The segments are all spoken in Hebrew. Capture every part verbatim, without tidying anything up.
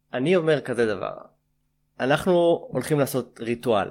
אני אומר כזה דבר, אנחנו הולכים לעשות ריטואל.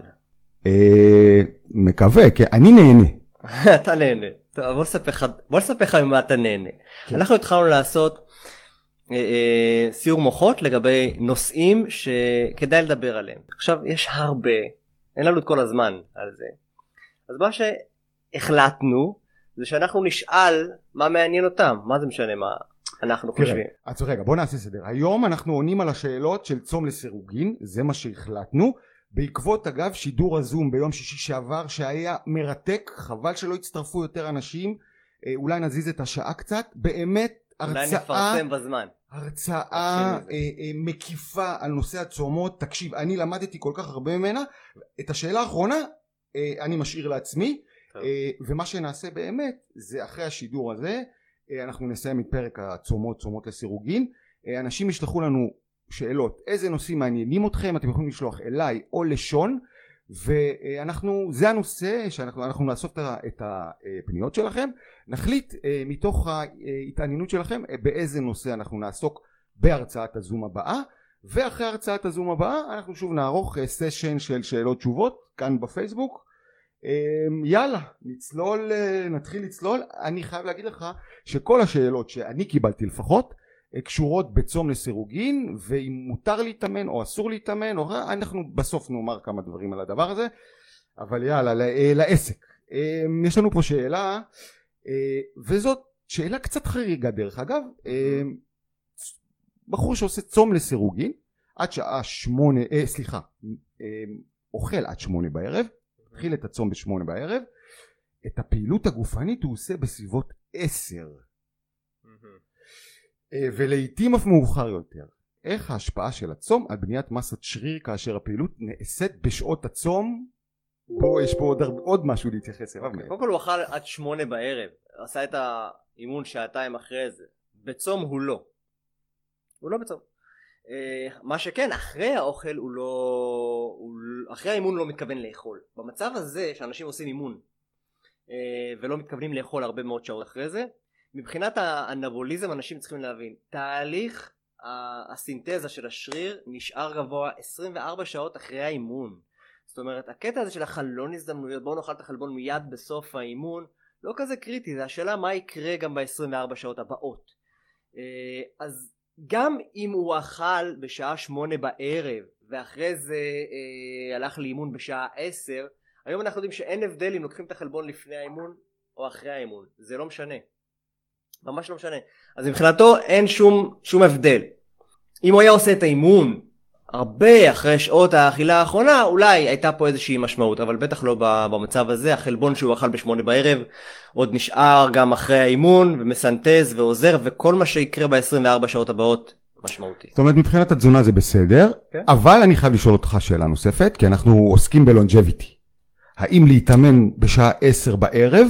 מקווה, כי אני נהנה. אתה נהנה. טוב, בוא נספר לך ממה אתה נהנה. אנחנו התחלנו לעשות סיור מוחות לגבי נושאים שכדאי לדבר עליהם. עכשיו, יש הרבה, אין לנו את כל הזמן על זה. אז מה שהחלטנו, זה שאנחנו נשאל מה מעניין אותם. מה זה משנה מה אנחנו חושבים. אז רגע, בוא נעשה סדר. היום אנחנו עונים על השאלות של צום לסירוגין, זה מה שהחלטנו. בעקבות אגב שידור הזום ביום שישי שעבר שהיה מרתק, חבל שלא הצטרפו יותר אנשים, אולי נזיז את השעה קצת, באמת הרצאה, אולי נפרסם בזמן. הרצאה מקיפה על נושא הצומות. תקשיב, אני למדתי כל כך הרבה ממנה. את השאלה האחרונה אני משאיר לעצמי, טוב. ומה שנעשה באמת זה אחרי השידור הזה אנחנו נסיים את פרק הצומות, צומות לסירוגין. אנשים ישלחו לנו שאלות, איזה נושאים מעניינים אתכם, אתם יכולים לשלוח אליי או לשון, ואנחנו, זה הנושא שאנחנו אנחנו נאסוף את הפניות שלכם, נחליט מתוך ההתעניינות שלכם באיזה נושא אנחנו נעסוק בהרצאת הזום הבאה, ואחרי הרצאת הזום הבאה אנחנו שוב נערוך סשן של שאלות תשובות כאן בפייסבוק. יאללה, נצלול, נתחיל לצלול. אני חייב להגיד לך שכל השאלות שאני קיבלתי לפחות קשורות בצום לסירוגין, ואם מותר להתאמן או אסור להתאמן, או אנחנו בסוף נאמר כמה דברים על הדבר הזה, אבל יאללה, לעסק. יש לנו פה שאלה, וזאת שאלה קצת חריגה דרך אגב. בחור שעושה צום לסירוגין עד שעה שמונה, אה, סליחה, אוכל עד שמונה בערב, התחיל את הצום בשמונה בערב, את הפעילות הגופנית הוא עושה בסביבות עשר. ולעיתים אף מאוחר יותר. איך ההשפעה של הצום על בניית מסת שריר כאשר הפעילות נעשית בשעות הצום? פה יש פה עוד, עוד משהו להתייחס אליו. Okay. קודם כל הוא אכל עד שמונה בערב, עשה את האימון שעתיים אחרי זה. בצום הוא לא. הוא לא בצום. מה שכן, אחרי האוכל הוא לא, הוא, אחרי האימון הוא לא מתכוון לאכול. במצב הזה שאנשים עושים אימון ולא מתכוונים לאכול הרבה מאוד שעות אחרי זה, מבחינת האנבוליזם אנשים צריכים להבין, תהליך הסינתזה של השריר נשאר גבוה עשרים וארבע שעות אחרי האימון. זאת אומרת, הקטע הזה של החלון הזדמנויות, בואו נאכל את החלבון מיד בסוף האימון, לא כזה קריטי, זה השאלה מה יקרה גם ב-עשרים וארבע שעות הבאות. אז גם אם הוא אכל בשעה שמונה בערב ואחרי זה אה, הלך לאימון בשעה עשר, היום אנחנו יודעים שאין הבדל אם לוקחים את החלבון לפני האימון או אחרי האימון, זה לא משנה, ממש לא משנה. אז מבחינתו אין שום, שום הבדל. אם הוא היה עושה את האימון הרבה אחרי שעות האכילה האחרונה, אולי הייתה פה איזושהי משמעות, אבל בטח לא במצב הזה. החלבון שהוא אכל בשמונה בערב עוד נשאר גם אחרי האימון ומסנטז ועוזר, וכל מה שיקרה ב-עשרים וארבע שעות הבאות משמעותי. זאת אומרת, מבחינת התזונה זה בסדר, okay. אבל אני חייב לשאול אותך שאלה נוספת, כי אנחנו עוסקים בלונג'ביטי. האם להתאמן בשעה עשר בערב?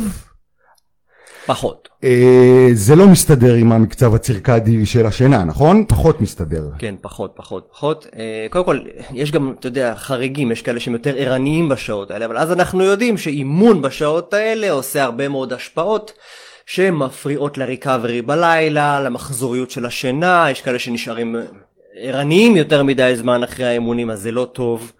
פחות. זה לא מסתדר עם המקצב הצירקדי של השינה, נכון? פחות מסתדר. כן, פחות, פחות, פחות. קודם כל, יש גם, אתה יודע, חריגים, יש כאלה שהם יותר ערניים בשעות האלה, אבל אז אנחנו יודעים שאימון בשעות האלה עושה הרבה מאוד השפעות שמפריעות לריקאברי בלילה, למחזוריות של השינה, יש כאלה שנשארים ערניים יותר מדי זמן אחרי האימונים, אז זה לא טוב.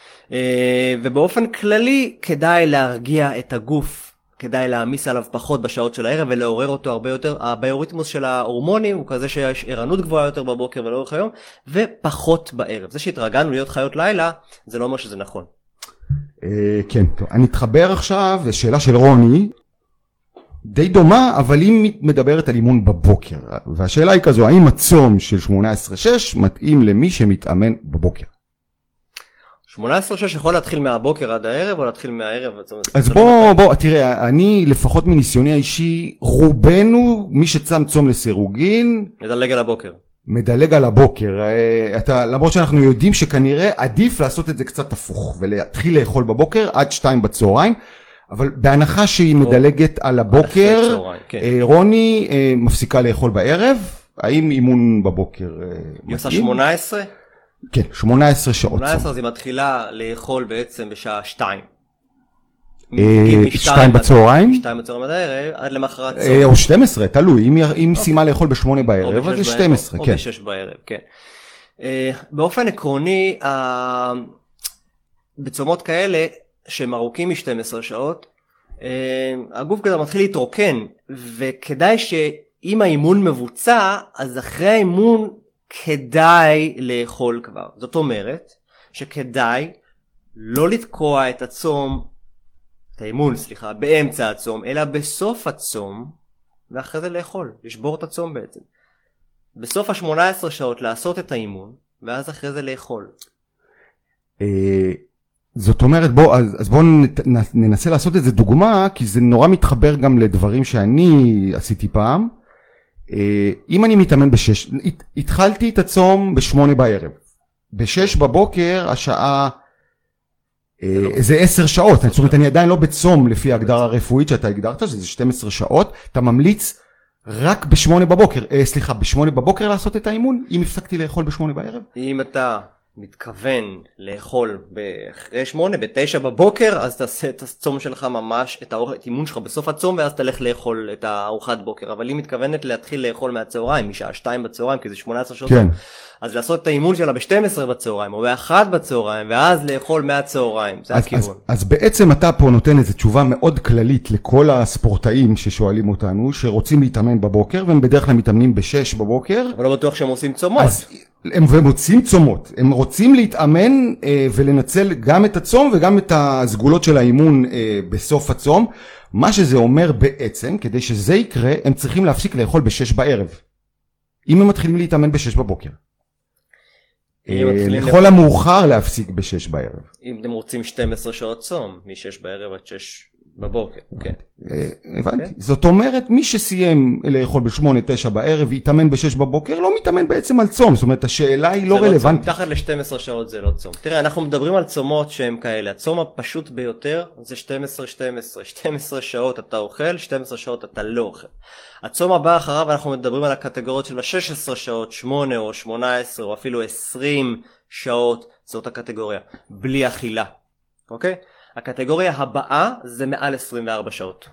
ובאופן כללי, כדאי להרגיע את הגוף, כדאי להעמיס עליו פחות בשעות של הערב ולעורר אותו הרבה יותר. הביוריתמוס של ההורמונים הוא כזה שיש ערנות גבוהה יותר בבוקר ולאורך היום, ופחות בערב. זה שהתרגלנו להיות חיות לילה, זה לא אומר שזה נכון. כן, טוב. אני אתחבר עכשיו לשאלה של רוני, די דומה, אבל היא מדברת על אימון בבוקר. והשאלה היא כזו, האם הצום של שמונה עשרה שש מתאים למי שמתאמן בבוקר? שמונה עשרה שש יכול להתחיל מהבוקר עד הערב או להתחיל מהערב? אז בוא, בוא, תראה, אני לפחות מניסיוני האישי, רובנו, מי שצם צום לסירוגין, מדלג על הבוקר. מדלג על הבוקר. אתה, למרות שאנחנו יודעים שכנראה עדיף לעשות את זה קצת הפוך, ולהתחיל לאכול בבוקר עד שתיים בצהריים, אבל בהנחה שהיא מדלגת על הבוקר, רוני מפסיקה לאכול בערב, האם אימון בבוקר היא עושה שמונה עשרה? כן, שמונה עשרה שעות. שמונה עשרה אז היא מתחילה לאכול בעצם בשעה שתיים. שתיים בצהריים? שתיים בצהריים עד הערב, עד למחרת צהריים. או שתים עשרה, תלוי, אם סיימה לאכול בשמונה בערב, אז זה שתים עשרה, כן. או בשש בערב, כן. באופן עקרוני, בצומות כאלה שהם ארוכים מ-שתים עשרה שעות, הגוף כזה מתחיל להתרוקן, וכדאי שאם האימון מבוצע, אז אחרי האימון כדאי לאכול כבר. זאת אומרת שכדאי לא לתקוע את הצום, את האימון סליחה, באמצע הצום, אלא בסוף הצום, ואחרי זה לאכול, לשבור את הצום בעצם. בסוף ה-שמונה עשרה שעות לעשות את האימון, ואז אחרי זה לאכול. זאת אומרת, בוא, אז, אז בואו ננסה לעשות איזה דוגמה, כי זה נורא מתחבר גם לדברים שאני עשיתי פעם. אם אני מתאמן בשש, התחלתי את הצום בשמונה בערב. בשש בבוקר, השעה, זה עשר שעות. זאת אומרת, אני עדיין לא בצום לפי ההגדרה הרפואית שאתה הגדרת, שזה שתים עשרה שעות. אתה ממליץ רק בשמונה בבוקר, סליחה, בשמונה בבוקר לעשות את האימון, אם הפסקתי לאכול בשמונה בערב? אם אתה מתכוון לאכול אחרי שמונה, בתשע בבוקר, אז תעשה את הצום שלך ממש, את האימון שלך בסוף הצום, ואז תלך לאכול את הארוחת בוקר. אבל אם מתכוונת להתחיל לאכול מהצהריים, משעה שתיים בצהריים, כי זה שמונה עשרה שעות, כן. אז לעשות את האימון שלה ב-שתים עשרה בצהריים, או ב-אחת בצהריים, ואז לאכול מהצהריים. זה אז, הכיוון. אז, אז בעצם אתה פה נותן איזו תשובה מאוד כללית לכל הספורטאים ששואלים אותנו, שרוצים להתאמן בבוקר, והם בדרך כלל מתאמנים בשש בבוקר. אבל לא בטוח שהם עושים צומות. אז הם, הם רוצים צומות. הם רוצים להתאמן אה, ולנצל גם את הצום וגם את הסגולות של האימון אה, בסוף הצום. מה שזה אומר בעצם, כדי שזה יקרה, הם צריכים להפסיק לאכול בשש בערב. אם הם מתחילים להתאמן בשש בבוקר. לכל המאוחר להפסיק בשש בערב. אם אתם רוצים שתים עשרה שעות צום, מ-שש בערב עד שש בבוקר, כן. הבנתי. זאת אומרת, מי שסיים לאכול ב-שמונה תשע בערב ויתאמן ב-שש בבוקר, לא מתאמן בעצם על צום. זאת אומרת, השאלה היא לא רלוונטית. מתחת ל-שתים עשרה שעות זה לא צום. תראה, אנחנו מדברים על צומות שהם כאלה. הצום הפשוט ביותר זה שתים עשרה שתים עשרה. שתים עשרה שעות אתה אוכל, שתים עשרה שעות אתה לא אוכל. הצום הבא אחריו אנחנו מדברים על הקטגוריות של ה-שש עשרה שעות, שמונה או שמונה עשרה או אפילו עשרים שעות, זאת הקטגוריה, בלי אכילה. אוקיי? הקטגוריה הבאה זה מעל עשרים וארבע שעות.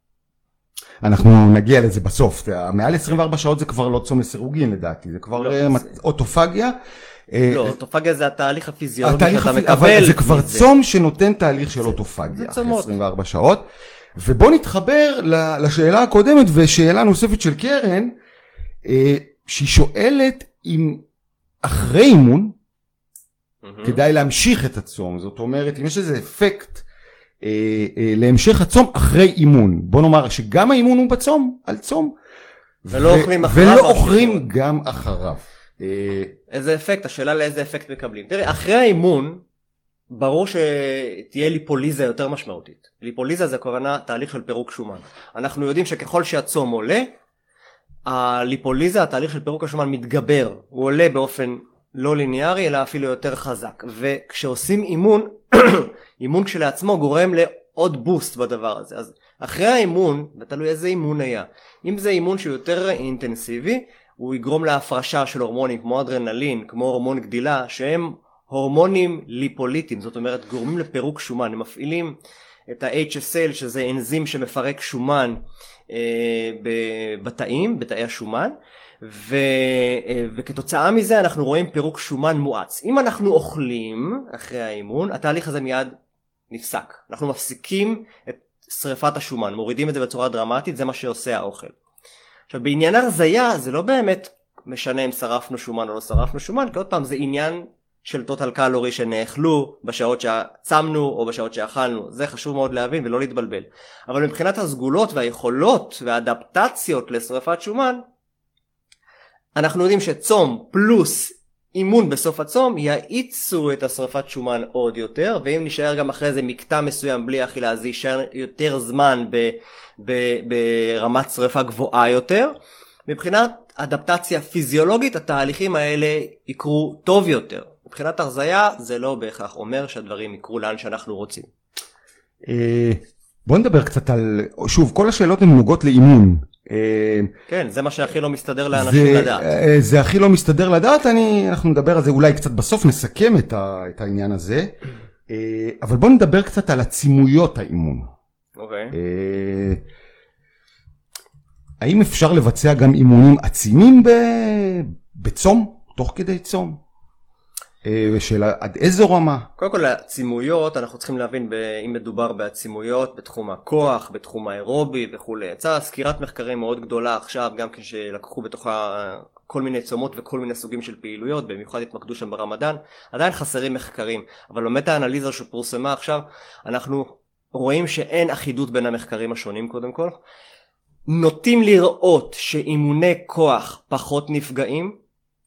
אנחנו נגיע לזה בסוף. מעל עשרים וארבע שעות זה כבר לא צום לסירוגין לדעתי, זה כבר אוטופגיה. לא, אוטופגיה זה התהליך הפיזיולוגי שאתה מקבל. אבל זה כבר צום שנותן תהליך של אוטופגיה, עשרים וארבע שעות. ובוא נתחבר לשאלה הקודמת ושאלה נוספת של קרן, שהיא שואלת אם אחרי אימון, כדאי להמשיך את הצום. זאת אומרת, אם יש איזה אפקט אה, אה, להמשך הצום אחרי אימון. בוא נאמר שגם האימון הוא בצום, על צום. ולא ו- אוכלים אחריו. ולא אוכלים גם אחריו. אה, איזה אפקט? השאלה לאיזה אפקט מקבלים. תראה, אחרי האימון, ברור שתהיה ליפוליזה יותר משמעותית. ליפוליזה זה כוונה תהליך של פירוק שומן. אנחנו יודעים שככל שהצום עולה, הליפוליזה, התהליך של פירוק השומן מתגבר. הוא עולה באופן לא ליניארי, אלא אפילו יותר חזק. וכשעושים אימון, אימון כשלעצמו גורם לעוד בוסט בדבר הזה. אז אחרי האימון, ותלוי איזה אימון היה, אם זה אימון שהוא יותר אינטנסיבי, הוא יגרום להפרשה של הורמונים כמו אדרנלין, כמו הורמון גדילה, שהם הורמונים ליפוליטיים, זאת אומרת גורמים לפירוק שומן. הם מפעילים את ה-אייץ' אס אל, שזה אנזים שמפרק שומן אה, בתאים, בתאי השומן, ו, וכתוצאה מזה אנחנו רואים פירוק שומן מואץ. אם אנחנו אוכלים אחרי האימון, התהליך הזה מיד נפסק. אנחנו מפסיקים את שריפת השומן, מורידים את זה בצורה דרמטית, זה מה שעושה האוכל. עכשיו, בעניין הרזיה זה לא באמת משנה אם שרפנו שומן או לא שרפנו שומן, כי עוד פעם זה עניין של טוטל קלורי שנאכלו בשעות שעצמנו או בשעות שאכלנו. זה חשוב מאוד להבין ולא להתבלבל. אבל מבחינת הסגולות והיכולות והאדפטציות לשריפת שומן, אנחנו יודעים שצום פלוס אימון בסוף הצום יאיצו את השרפת שומן עוד יותר, ואם נשאר גם אחרי זה מקטע מסוים בלי אכילה, אז יישאר יותר זמן ב, ב, ברמת שריפה גבוהה יותר. מבחינת אדפטציה פיזיולוגית, התהליכים האלה יקרו טוב יותר. מבחינת הרזיה, זה לא בהכרח אומר שהדברים יקרו לאן שאנחנו רוצים. בוא נדבר קצת על, שוב, כל השאלות הן נוגעות לאימון. כן, זה מה שהכי לא מסתדר לאנשים לדעת. זה הכי לא מסתדר לדעת, אני, אנחנו נדבר על זה אולי קצת בסוף, נסכם את, ה, את העניין הזה. אבל בוא נדבר קצת על עצימויות האימון. אוקיי. האם אפשר לבצע גם אימונים עצימים ב... בצום, תוך כדי צום? ושאלה עד איזו רמה? קודם כל הצימויות, אנחנו צריכים להבין אם מדובר בעצימויות בתחום הכוח, בתחום האירובי וכולי. יצאה סקירת מחקרים מאוד גדולה עכשיו, גם כשלקחו בתוכה כל מיני צומות וכל מיני סוגים של פעילויות, במיוחד התמקדו שם ברמדאן. עדיין חסרים מחקרים, אבל באמת האנליזה שפורסמה עכשיו, אנחנו רואים שאין אחידות בין המחקרים השונים קודם כל. נוטים לראות שאימוני כוח פחות נפגעים,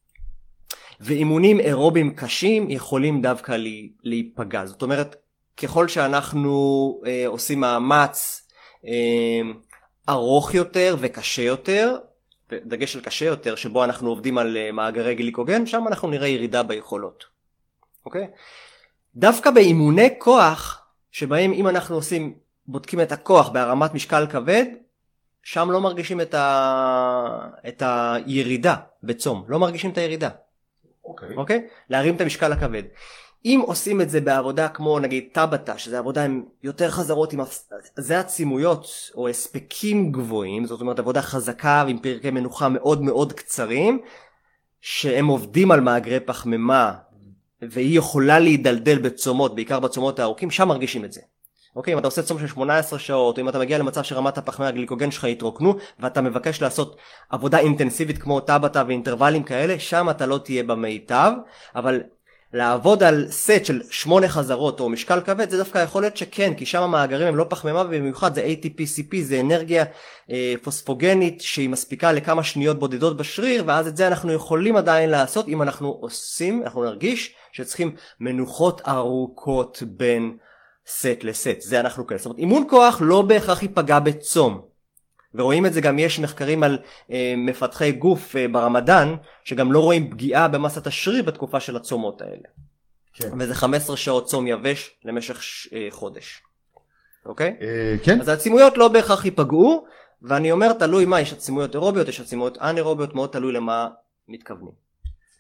ואימונים אירובים קשים יכולים דווקא להיפגע. זאת אומרת, ככל שאנחנו אה, עושים מאמץ אה, ארוך יותר וקשה יותר, דגש על קשה יותר, שבו אנחנו עובדים על אה, מאגרי גליקוגן, שם אנחנו נראה ירידה ביכולות. אוקיי? דווקא באימוני כוח, שבהם אם אנחנו עושים, בודקים את הכוח בהרמת משקל כבד, שם לא מרגישים את, ה... את הירידה בצום, לא מרגישים את הירידה. אוקיי. Okay. אוקיי? להרים את המשקל הכבד. אם עושים את זה בעבודה כמו נגיד טבטה, שזה עבודה עם יותר חזרות, עם... זה הצימויות או הספקים גבוהים, זאת אומרת עבודה חזקה ועם פרקי מנוחה מאוד מאוד קצרים, שהם עובדים על מאגרי פחמימה, והיא יכולה להידלדל בצומות, בעיקר בצומות הארוכים, שם מרגישים את זה. אוקיי, אם אתה עושה צום של שמונה עשרה שעות, או אם אתה מגיע למצב שרמת הפחמי הגליקוגן שלך יתרוקנו, ואתה מבקש לעשות עבודה אינטנסיבית כמו טבטה ואינטרוולים כאלה, שם אתה לא תהיה במיטב, אבל לעבוד על סט של שמונה חזרות או משקל כבד, זה דווקא יכול להיות שכן, כי שם המאגרים הם לא פחמימה, ובמיוחד זה איי טי פי סי פי, זה אנרגיה אה, פוספוגנית, שהיא מספיקה לכמה שניות בודדות בשריר, ואז את זה אנחנו יכולים עדיין לעשות, אם אנחנו עושים, אנחנו נרגיש שצריכים מנוחות ארוכות בין סט לסט, זה אנחנו כאלה. זאת אומרת, אימון כוח לא בהכרח ייפגע בצום. ורואים את זה גם, יש מחקרים על אה, מפתחי גוף אה, ברמדאן, שגם לא רואים פגיעה במסת השריר בתקופה של הצומות האלה. כן. וזה חמש עשרה שעות צום יבש למשך ש, אה, חודש. אוקיי? אה, כן. אז העצימויות לא בהכרח ייפגעו, ואני אומר, תלוי מה, יש עצימויות אירוביות, יש עצימויות אנאירוביות, מאוד תלוי למה מתכוונים.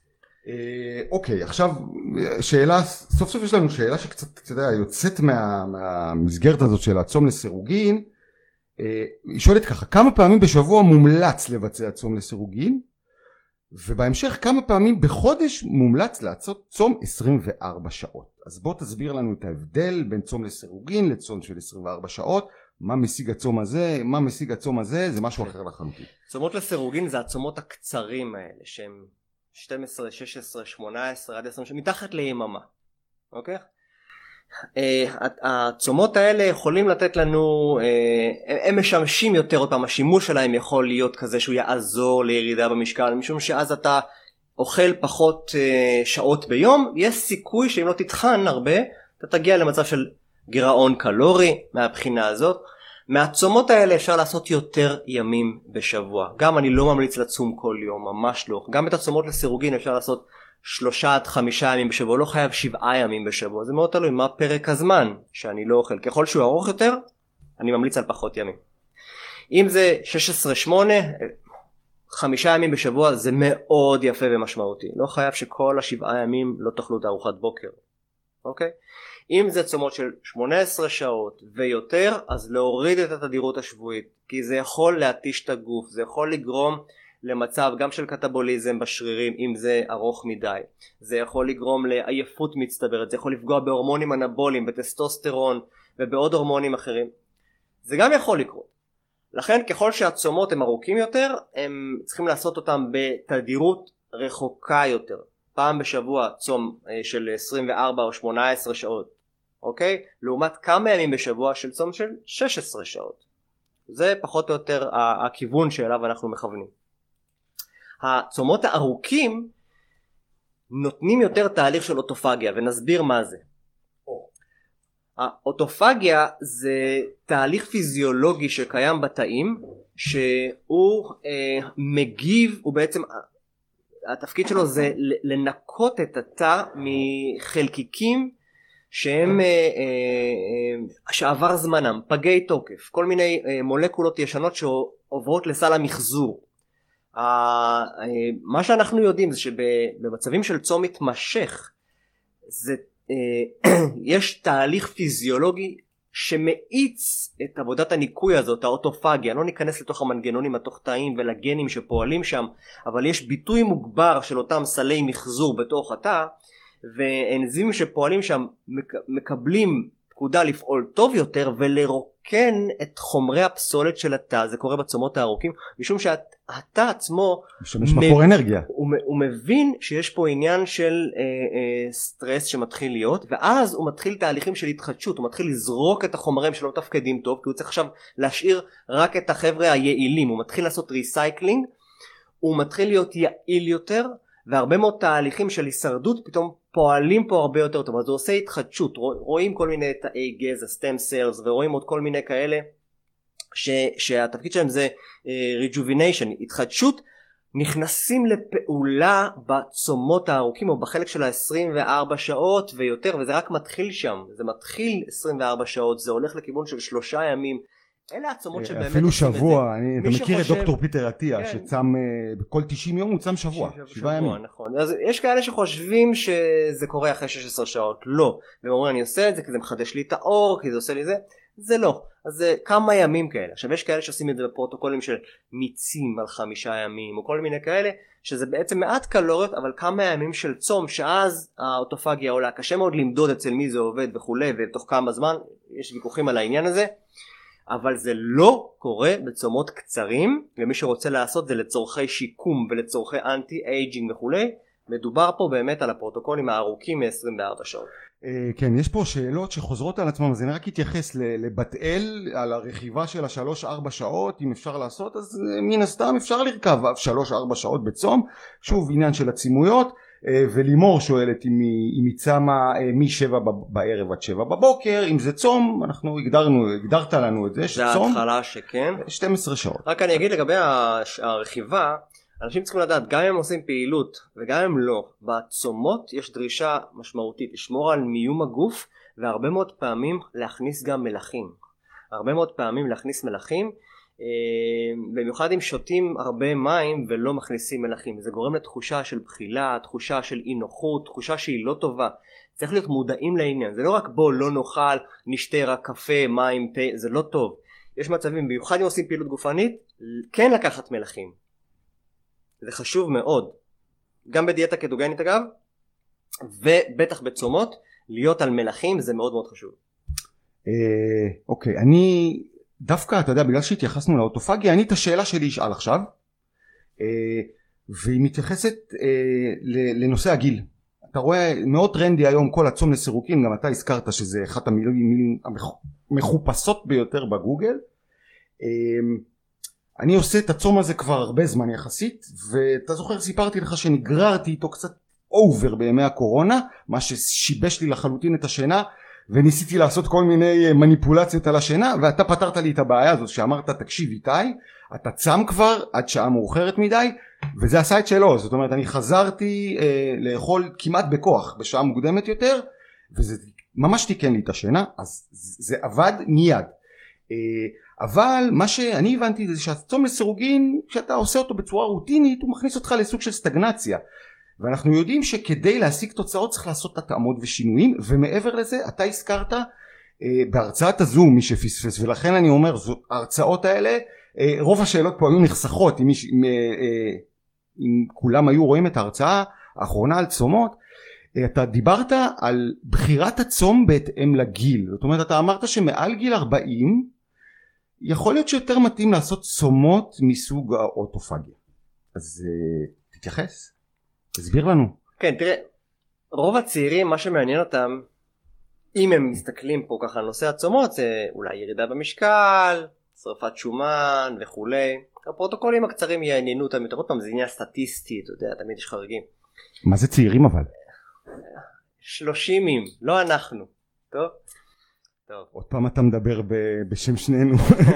אוקיי, עכשיו שאלה, סוף סוף יש לנו שאלה שקצת, אתה יודע, יוצאת מה, מהמסגרת הזאת של הצום לסירוגין. היא שואלת ככה, כמה פעמים בשבוע מומלץ לבצע צום לסירוגין, ובהמשך כמה פעמים בחודש מומלץ לעשות צום עשרים וארבע שעות. אז בוא תסביר לנו את ההבדל בין צום לסירוגין לצום של עשרים וארבע שעות, מה משיג הצום הזה, מה משיג הצום הזה, זה משהו אחר לחלוטין. צומות לסירוגין זה הצומות הקצרים האלה, שהם שתים עשרה, שש עשרה, שמונה עשרה עד עשרים, מתחת ליממה. אוקיי? הצומות האלה יכולים לתת לנו, הם משמשים יותר, עוד פעם, השימוש שלהם יכול להיות כזה שהוא יעזור לירידה במשקל, משום שאז אתה אוכל פחות שעות ביום, יש סיכוי שאם לא תטחן הרבה, אתה תגיע למצב של גירעון קלורי מהבחינה הזאת. מהצומות האלה אפשר לעשות יותר ימים בשבוע. גם אני לא ממליץ לצום כל יום, ממש לא. גם את הצומות לסירוגין אפשר לעשות שלושה עד חמישה ימים בשבוע, לא חייב שבעה ימים בשבוע. זה מאוד תלוי מה פרק הזמן שאני לא אוכל. ככל שהוא ארוך יותר, אני ממליץ על פחות ימים. אם זה שש עשרה שמונה, חמישה ימים בשבוע, זה מאוד יפה ומשמעותי. לא חייב שכל השבעה ימים לא תאכלו את ארוחת בוקר. אוקיי? אם זה צומות של שמונה עשרה שעות ויותר, אז להוריד את התדירות השבועית, כי זה יכול להתיש את הגוף, זה יכול לגרום למצב גם של קטבוליזם בשרירים אם זה ארוך מדי, זה יכול לגרום לעייפות מצטברת, זה יכול לפגוע בהורמונים אנבוליים, בטסטוסטרון ובעוד הורמונים אחרים, זה גם יכול לקרות. לכן ככל שהצומות הם ארוכים יותר, הם צריכים לעשות אותם בתדירות רחוקה יותר, פעם בשבוע צום של עשרים וארבע או שמונה עשרה שעות, אוקיי? לעומת כמה ימים בשבוע של צום של שש עשרה שעות. זה פחות או יותר הכיוון שאליו אנחנו מכוונים. הצומות הארוכים נותנים יותר תהליך של אוטופגיה, ונסביר מה זה. האוטופגיה זה תהליך פיזיולוגי שקיים בתאים, שהוא אה, מגיב, הוא בעצם, התפקיד שלו זה לנקות את התא מחלקיקים שהם, אה, אה, שעבר זמנם, פגי תוקף, כל מיני אה, מולקולות ישנות שעוברות לסל המחזור. מה שאנחנו יודעים זה שבמצבים של צום מתמשך זה, יש תהליך פיזיולוגי שמאיץ את עבודת הניקוי הזאת, האוטופגיה. לא ניכנס לתוך המנגנונים התוך תאים ולגנים שפועלים שם, אבל יש ביטוי מוגבר של אותם סלי מחזור בתוך התא, ואנזימים שפועלים שם מקבלים פקודה לפעול טוב יותר ולרוקן את חומרי הפסולת של התא. זה קורה בצומות הארוכים משום שהתא עצמו משמש מקור אנרגיה. הוא, הוא מבין שיש פה עניין של אה, אה, סטרס שמתחיל להיות, ואז הוא מתחיל תהליכים של התחדשות, הוא מתחיל לזרוק את החומרים שלא מתפקדים טוב, כי הוא צריך עכשיו להשאיר רק את החבר'ה היעילים, הוא מתחיל לעשות ריסייקלינג, הוא מתחיל להיות יעיל יותר, והרבה מאוד תהליכים של הישרדות פתאום פועלים פה הרבה יותר טוב. אז הוא עושה התחדשות, רואים כל מיני תאי גזע, סטם סיילס, ורואים עוד כל מיני כאלה ש, שהתפקיד שלהם זה uh, rejuvenation, התחדשות, נכנסים לפעולה בצומות הארוכים או בחלק של ה-עשרים וארבע שעות ויותר, וזה רק מתחיל שם, זה מתחיל עשרים וארבע שעות, זה הולך לכיוון של שלושה ימים. אלה הצומות שבאמת אפילו שבוע. אני, אתה מכיר את דוקטור פיטר עטיה, כן. שצם בכל תשעים יום הוא צם שבוע, שבוע, שבוע ימים. נכון. אז יש כאלה שחושבים שזה קורה אחרי שש עשרה שעות, לא. והם אומרים אני עושה את זה כי זה מחדש לי את האור, כי זה עושה לי זה, זה לא. אז זה כמה ימים כאלה. עכשיו יש כאלה שעושים את זה בפרוטוקולים של מיצים על חמישה ימים, או כל מיני כאלה, שזה בעצם מעט קלוריות, אבל כמה ימים של צום, שאז האוטופגיה עולה. קשה מאוד למדוד אצל מי זה עובד וכולי, ותוך כמה זמן, יש ויכוחים על העניין הזה. אבל זה לא קורה בצומות קצרים, ומי שרוצה לעשות זה לצורכי שיקום ולצורכי אנטי אייג'ינג וכולי. מדובר פה באמת על הפרוטוקולים הארוכים מ-עשרים וארבע שעות. כן, יש פה שאלות שחוזרות על עצמם, אז אני רק אתייחס לבת אל, על הרכיבה של השלוש ארבע שעות, אם אפשר לעשות, אז מן הסתם אפשר לרכב שלוש ארבע שעות בצום, שוב עניין של הצימויות, ולימור שואלת אם היא צמה משבע בערב עד שבע בבוקר, אם זה צום, אנחנו הגדרנו, הגדרת לנו את זה, שצום, זה ההתחלה שכן, שתים עשרה שעות. רק אני אגיד לגבי הרכיבה, אנשים צריכים לדעת, גם אם הם עושים פעילות וגם אם לא, בצומות יש דרישה משמעותית לשמור על מיום הגוף, והרבה מאוד פעמים להכניס גם מלחים, הרבה מאוד פעמים להכניס מלחים, במיוחד אם שותים הרבה מים ולא מכניסים מלחים, זה גורם לתחושה של בחילה, תחושה של אי נוחות, תחושה שהיא לא טובה. צריך להיות מודעים לעניין, זה לא רק בוא לא נאכל, נשתה רק קפה, מים, תה, זה לא טוב. יש מצבים, במיוחד אם עושים פעילות גופנית, כן לקחת מלחים, זה חשוב מאוד, גם בדיאטה קטוגנית אגב, ובטח בצומות, להיות על מלחים זה מאוד מאוד חשוב. אוקיי, אני דווקא, אתה יודע, בגלל שהתייחסנו לאוטופגיה, אני את השאלה שלי אשאל עכשיו, והיא מתייחסת לנושא הגיל. אתה רואה, מאוד טרנדי היום כל הצום לסירוקין, גם אתה הזכרת שזה אחת המילים המחופשות ביותר בגוגל. אני עושה את הצום הזה כבר הרבה זמן יחסית, ואתה זוכר, סיפרתי לך שנגררתי איתו קצת אובר בימי הקורונה, מה ששיבש לי לחלוטין את השינה, וניסיתי לעשות כל מיני מניפולציות על השינה, ואתה פתרת לי את הבעיה הזאת שאמרת, תקשיב איתי, אתה צם כבר עד שעה מאוחרת מדי, וזה עשה את שלו. זאת אומרת, אני חזרתי אה, לאכול כמעט בכוח בשעה מוקדמת יותר, וזה ממש תיקן לי את השינה, אז זה עבד מיד. אה, אבל מה שאני הבנתי זה שהצום לסירוגין, כשאתה עושה אותו בצורה רוטינית, הוא מכניס אותך לסוג של סטגנציה. ואנחנו יודעים שכדי להשיג תוצאות צריך לעשות התאמות ושינויים, ומעבר לזה אתה הזכרת אה, בהרצאת הזום מי שפספס, ולכן אני אומר, זו, ההרצאות האלה, אה, רוב השאלות פה היו נחסכות, אם, אם, אה, אה, אם כולם היו רואים את ההרצאה האחרונה על צומות, אה, אתה דיברת על בחירת הצום בהתאם לגיל, זאת אומרת אתה אמרת שמעל גיל ארבעים, יכול להיות שיותר מתאים לעשות צומות מסוג האוטופגיה, אז אה, תתייחס. תסביר לנו. כן, תראה, רוב הצעירים, מה שמעניין אותם, אם הם מסתכלים פה ככה על נושא הצומות, זה אולי ירידה במשקל, שרפת שומן וכולי. הפרוטוקולים הקצרים יעניינו אותם יותר, עוד פעם זה עניין סטטיסטי, אתה יודע, תמיד יש חריגים. מה זה צעירים אבל? שלושימים, לא אנחנו. טוב? טוב. עוד פעם אתה מדבר ב- בשם שנינו.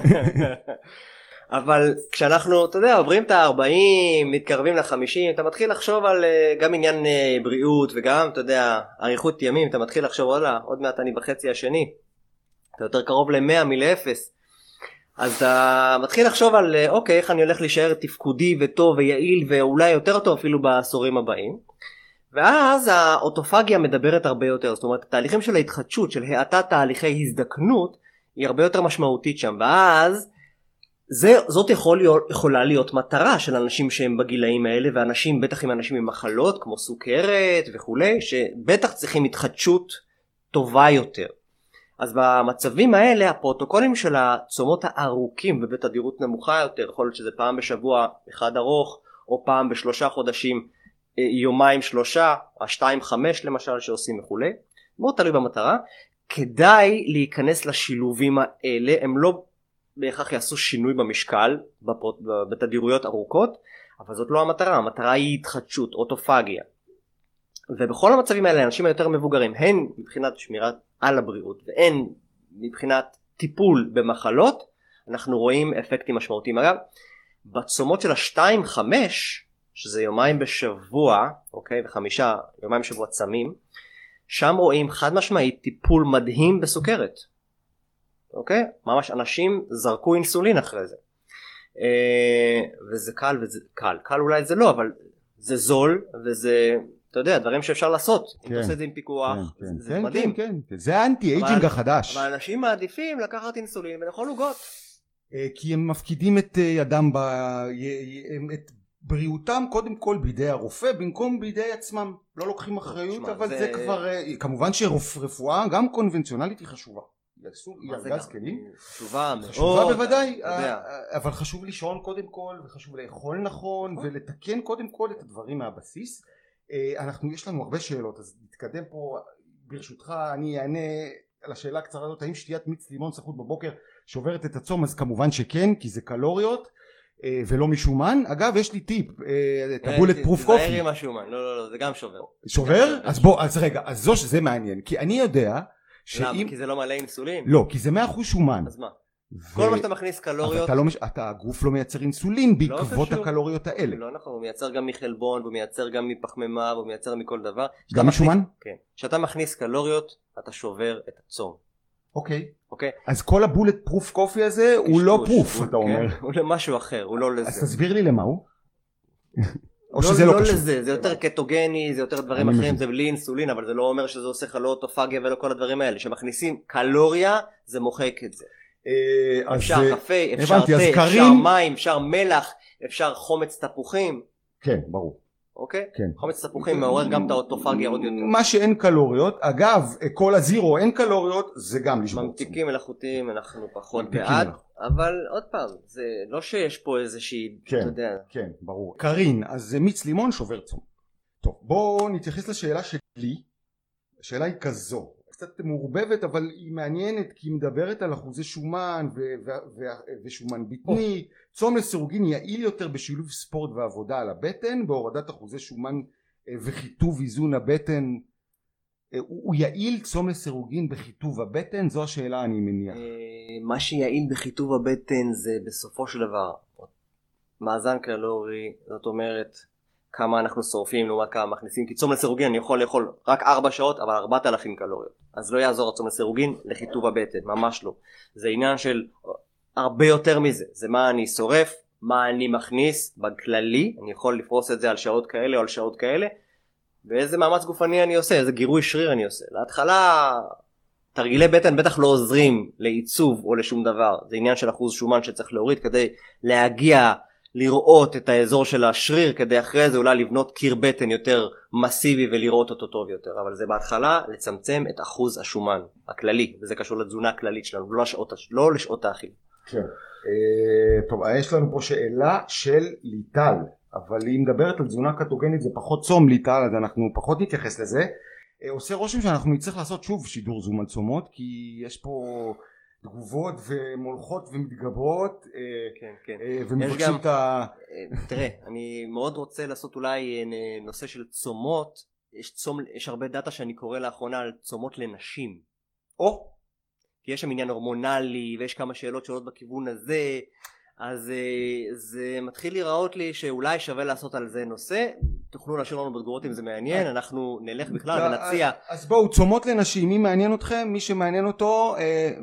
אבל כשאנחנו, אתה יודע, עוברים את ה-ארבעים, מתקרבים ל-חמישים, אתה מתחיל לחשוב על uh, גם עניין uh, בריאות, וגם, אתה יודע, אריכות ימים, אתה מתחיל לחשוב, וואלה, עוד מעט אני בחצי השני, אתה יותר קרוב ל-מאה מ-אפס, אז אתה מתחיל לחשוב על, uh, אוקיי, איך אני הולך להישאר תפקודי וטוב ויעיל, ואולי יותר טוב אפילו בעשורים הבאים, ואז האוטופגיה מדברת הרבה יותר, זאת אומרת, התהליכים של ההתחדשות, של האטת תהליכי הזדקנות, היא הרבה יותר משמעותית שם, ואז, זה, זאת יכול להיות, יכולה להיות מטרה של אנשים שהם בגילאים האלה, ואנשים, בטח עם אנשים עם מחלות כמו סוכרת וכולי, שבטח צריכים התחדשות טובה יותר. אז במצבים האלה הפרוטוקולים של הצומות הארוכים ובתדירות נמוכה יותר, יכול להיות שזה פעם בשבוע אחד ארוך, או פעם בשלושה חודשים יומיים שלושה, השתיים חמש למשל שעושים וכולי, מאוד תלוי במטרה. כדאי להיכנס לשילובים האלה, הם לא בהכרח יעשו שינוי במשקל בתדירויות ארוכות, אבל זאת לא המטרה, המטרה היא התחדשות, אוטופגיה. ובכל המצבים האלה אנשים היותר מבוגרים, הן מבחינת שמירת על הבריאות והן מבחינת טיפול במחלות, אנחנו רואים אפקטים משמעותיים. אגב, בצומות של השתיים חמש, שזה יומיים בשבוע, אוקיי, וחמישה יומיים בשבוע צמים, שם רואים חד משמעית טיפול מדהים בסוכרת. אוקיי? ממש אנשים זרקו אינסולין אחרי זה. אה, וזה קל וזה קל. קל אולי זה לא, אבל זה זול וזה, אתה יודע, דברים שאפשר לעשות. כן, אם אתה עושה את זה עם פיקוח, כן, זה, כן, זה כן, מדהים. כן, כן. זה האנטי אייג'ינג החדש. אבל אנשים מעדיפים לקחת אינסולין ולאכול עוגות. כי הם מפקידים את ידם, ב... את בריאותם קודם כל בידי הרופא במקום בידי עצמם. לא לוקחים אחריות, אבל זה... זה כבר, כמובן שרפואה גם קונבנציונלית היא חשובה. היא ארגז כלים. חשובה מאוד. חשובה בוודאי, אבל חשוב לישון קודם כל, וחשוב לאכול נכון, ולתקן קודם כל את הדברים מהבסיס. אנחנו, יש לנו הרבה שאלות, אז נתקדם פה. ברשותך, אני אענה על השאלה הקצרה הזאת, האם שתיית מיץ לימון סחוט בבוקר שוברת את הצום? אז כמובן שכן, כי זה קלוריות ולא משומן. אגב, יש לי טיפ, טבולת פרוף קופי. תזהר עם השומן, לא לא לא, זה גם שובר. שובר? אז בוא, אז רגע, אז זו שזה מעניין, כי אני יודע למה? כי זה לא מלא אינסולין? לא, כי זה מאה אחוז שומן. אז מה? כל מה שאתה מכניס קלוריות... אתה, הגוף לא מייצר אינסולין בעקבות הקלוריות האלה. לא נכון, הוא מייצר גם מחלבון, הוא מייצר גם מפחמימה, הוא מייצר מכל דבר. גם משומן? כן. כשאתה מכניס קלוריות, אתה שובר את הצום. אוקיי. אוקיי. אז כל הבולט פרוף קופי הזה הוא לא פרוף, אתה אומר. הוא למשהו אחר, הוא לא לזה. אז תסביר לי למה הוא. או שזה לא קשור. לזה, זה יותר קטוגני, זה יותר דברים אחרים, זה בלי אינסולין, אבל זה לא אומר שזה עושה לך לא אוטופגיה ולא כל הדברים האלה. שמכניסים קלוריה, זה מוחק את זה. אפשר קפה, אפשר תה, אפשר מים, אפשר מלח, אפשר חומץ תפוחים. כן, ברור. אוקיי? חומץ תפוחים מעורר גם את האוטופגיה עוד יותר. מה שאין קלוריות, אגב, כל הזירו אין קלוריות, זה גם לשבור. ממתיקים מלאכותיים אנחנו פחות בעד, אבל עוד פעם, זה לא שיש פה איזושהי, אתה יודע. כן, ברור. קרין, אז מיץ לימון שובר צום. טוב, בואו נתייחס לשאלה שלי. השאלה היא כזו, קצת מעורבבת, אבל היא מעניינת, כי היא מדברת על אחוזי שומן ושומן בטני. צום לסירוגין יעיל יותר בשילוב ספורט ועבודה על הבטן, בהורדת אחוזי שומן וחיטוב איזון הבטן. הוא יעיל צום לסירוגין בחיטוב הבטן? זו השאלה, אני מניח. מה שיעיל בחיטוב הבטן זה בסופו של דבר מאזן קלורי, זאת אומרת כמה אנחנו שורפים לעומת כמה מכניסים, כי צום לסירוגין אני יכול לאכול רק ארבע שעות אבל ארבעת אלפים קלוריות, אז לא יעזור הצום לסירוגין לחיטוב הבטן, ממש לא. זה עניין של הרבה יותר מזה, זה מה אני שורף, מה אני מכניס בכללי, אני יכול לפרוס את זה על שעות כאלה או על שעות כאלה, ואיזה מאמץ גופני אני עושה, איזה גירוי שריר אני עושה. להתחלה תרגילי בטן בטח לא עוזרים לעיצוב או לשום דבר, זה עניין של אחוז שומן שצריך להוריד כדי להגיע לראות את האזור של השריר, כדי אחרי זה אולי לבנות קיר בטן יותר מסיבי ולראות אותו טוב יותר, אבל זה בהתחלה לצמצם את אחוז השומן הכללי, וזה קשור לתזונה הכללית שלנו, לא לשעות, לא לשעות האכילה. כן. טוב, יש לנו פה שאלה של ליטל, אבל היא מדברת על תזונה קטוגנית, זה פחות צום ליטל, אז אנחנו פחות נתייחס לזה. עושה רושם שאנחנו נצטרך לעשות שוב שידור זום על צומות, כי יש פה תגובות ומולכות ומתגברות, כן, כן. ומבקשים את ה... תראה, אני מאוד רוצה לעשות אולי נושא של צומות. יש צום, יש הרבה דאטה שאני קורא לאחרונה על צומות לנשים. או, כי יש שם עניין הורמונלי ויש כמה שאלות שעולות בכיוון הזה, אז זה מתחיל לראות לי שאולי שווה לעשות על זה נושא. תוכלו להשאיר לנו בתגובות אם זה מעניין, אנחנו נלך בכלל ונציע. אז בואו, צומות לנשים, מי מעניין אתכם? מי שמעניין אותו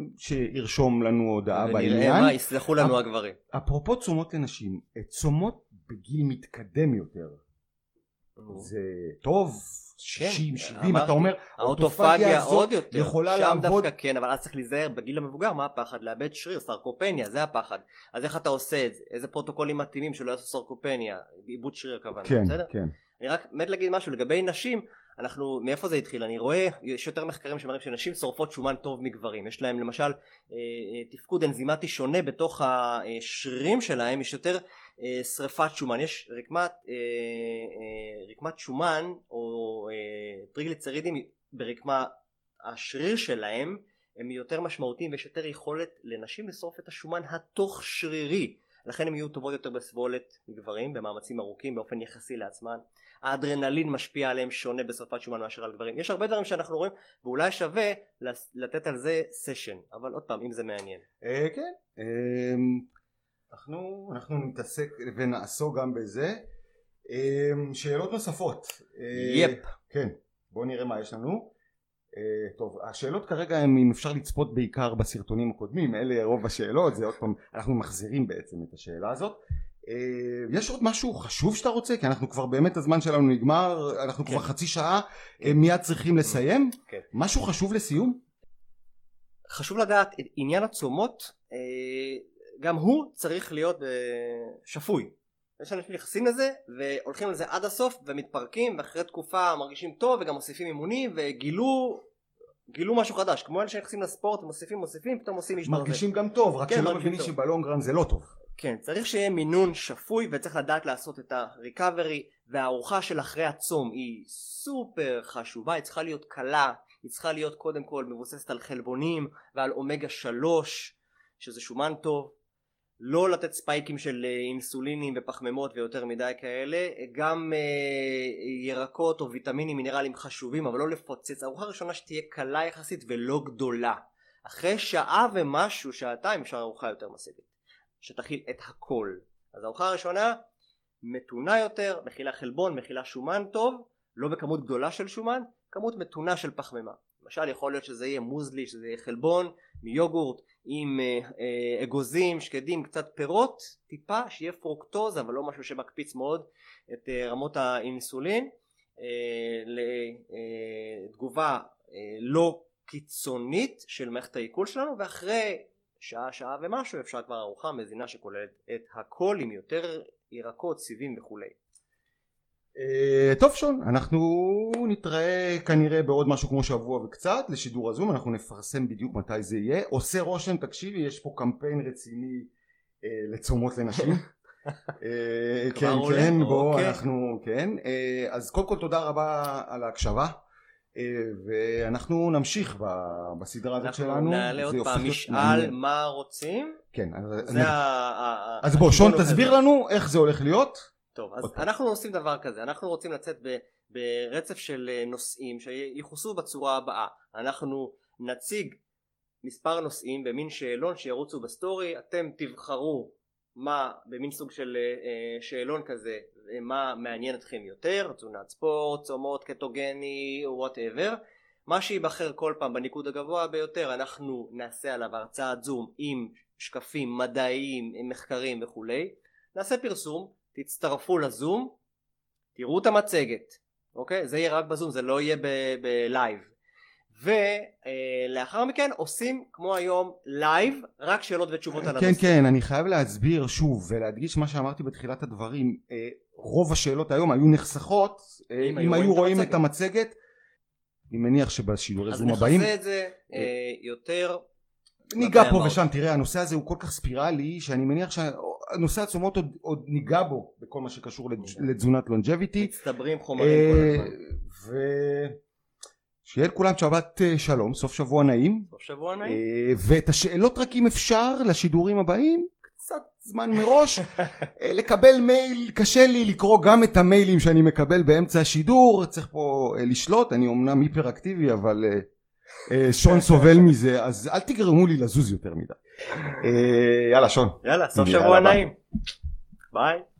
שירשום לנו הודעה בעניין. ונראה מה יסלחו לנו הגברים. אפרופו צומות לנשים, צומות בגיל מתקדם יותר, זה טוב, שישים, שבעים, אתה אומר, האוטופגיה עוד יותר, יכולה שם לעבוד. דווקא כן, אבל אז צריך להיזהר בגיל המבוגר, מה הפחד? לאבד שריר, סרקופניה, זה הפחד. אז איך אתה עושה את זה? איזה פרוטוקולים מתאימים שלא יעשו סרקופניה, עיבוד שריר כוונה, כן, בסדר? כן. אני רק מת להגיד משהו לגבי נשים, אנחנו, מאיפה זה התחיל? אני רואה, יש יותר מחקרים שמראים שנשים שורפות שומן טוב מגברים, יש להם למשל תפקוד אנזימטי שונה בתוך השרירים שלהם, יש יותר שריפת שומן, יש רקמת, רקמת שומן או טריגליצרידים ברקמה השריר שלהם הם יותר משמעותיים ויש יותר יכולת לנשים לשרוף את השומן התוך שרירי, לכן הם יהיו טובות יותר בסבולת מגברים במאמצים ארוכים באופן יחסי לעצמן. האדרנלין משפיע עליהם שונה בשרפת שומן מאשר על גברים. יש הרבה דברים שאנחנו רואים ואולי שווה לתת על זה סשן, אבל עוד פעם אם זה מעניין. כן, אנחנו אנחנו נתעסק ונעסוק גם בזה. שאלות נוספות. יפ. כן, בואו נראה מה יש לנו. טוב, השאלות כרגע הם אם אפשר לצפות בעיקר בסרטונים הקודמים, אלה רוב השאלות, זה עוד פעם, אנחנו מחזירים בעצם את השאלה הזאת. יש עוד משהו חשוב שאתה רוצה? כי אנחנו כבר באמת הזמן שלנו נגמר, אנחנו כבר חצי שעה, מיד צריכים לסיים. משהו חשוב לסיום? חשוב לדעת, עניין הצומות, גם הוא צריך להיות שפוי. יש אנשים נכנסים לזה והולכים לזה עד הסוף ומתפרקים ואחרי תקופה מרגישים טוב וגם מוסיפים אימונים וגילו גילו משהו חדש, כמו אלה שנכנסים לספורט ומוסיפים מוסיפים פתאום עושים משבר. מרגישים גם טוב, רק שלא מבינים שבלונגרן זה לא טוב. כן, צריך שיהיה מינון שפוי וצריך לדעת לעשות את הריקאברי, והארוחה של אחרי הצום היא סופר חשובה, היא צריכה להיות קלה, היא צריכה להיות קודם כל מבוססת על חלבונים ועל אומגה שלוש שזה שומן טוב, לא לתת ספייקים של אינסולינים ופחמימות ויותר מדי כאלה, גם ירקות או ויטמינים מינרלים חשובים אבל לא לפוצץ. הארוחה הראשונה שתהיה קלה יחסית ולא גדולה, אחרי שעה ומשהו, שעתיים אפשר ארוחה יותר מסיבית שתכיל את הכל. אז הארוחה הראשונה מתונה יותר, מכילה חלבון, מכילה שומן טוב, לא בכמות גדולה של שומן, כמות מתונה של פחמימה. למשל יכול להיות שזה יהיה מוזלי, שזה יהיה חלבון מיוגורט עם אה, אגוזים, שקדים, קצת פירות, טיפה שיהיה פרוקטוז אבל לא משהו שמקפיץ מאוד את אה, רמות האינסולין, אה, לתגובה אה, לא קיצונית של מערכת העיכול שלנו, ואחרי שעה שעה ומשהו אפשר כבר ארוחה מזינה שכוללת את הכל עם יותר ירקות, סיבים וכולי. טוב שון, אנחנו נתראה כנראה בעוד משהו כמו שבוע וקצת לשידור הזום, אנחנו נפרסם בדיוק מתי זה יהיה. עושה רושם, תקשיבי, יש פה קמפיין רציני לצומות לנשים. כן כן, בואו אנחנו, כן, אז קודם כל תודה רבה על ההקשבה ואנחנו נמשיך בסדרה הזאת שלנו. אנחנו נעלה עוד פעם משאל מה רוצים. כן, אז בוא שון תסביר לנו איך זה הולך להיות. טוב, אז אנחנו עושים דבר כזה, אנחנו רוצים לצאת ברצף של נושאים שיחוסו בצורה הבאה. אנחנו נציג מספר נושאים במין שאלון שירוצו בסטורי, אתם תבחרו מה במין סוג של שאלון כזה, מה מעניין אתכם יותר, תזונת ספורט, צומות, קטוגני, whatever. מה שיבחר כל פעם בניקוד הגבוה ביותר אנחנו נעשה עליו הרצאת זום עם שקפים מדעיים, עם מחקרים וכולי. נעשה פרסום, תצטרפו לזום, תראו את המצגת, אוקיי? זה יהיה רק בזום, זה לא יהיה בלייב. ולאחר מכן עושים כמו היום לייב, רק שאלות ותשובות על הנושא. כן כן, אני חייב להסביר שוב ולהדגיש מה שאמרתי בתחילת הדברים. רוב השאלות היום היו נחסכות אם היו רואים את המצגת. אני מניח שבשידורי זום הבאים אז נחסה את זה יותר. ניגע פה ושם, תראה הנושא הזה הוא כל כך ספירלי שאני מניח שהנושא הצומות עוד, עוד ניגע בו בכל מה שקשור לתזונת לונג'ביטי. מצטברים חומרים כל הזמן. ושיהיה לכולם שבת שלום, סוף שבוע נעים. סוף שבוע נעים. ואת השאלות רק אם אפשר לשידורים הבאים קצת זמן מראש לקבל מייל. קשה לי לקרוא גם את המיילים שאני מקבל באמצע השידור, צריך פה לשלוט, אני אומנם היפראקטיבי אבל שון סובל מזה, אז אל תגרמו לי לזוז יותר מדי. יאללה שון, יאללה סוף שבוע נעים, ביי.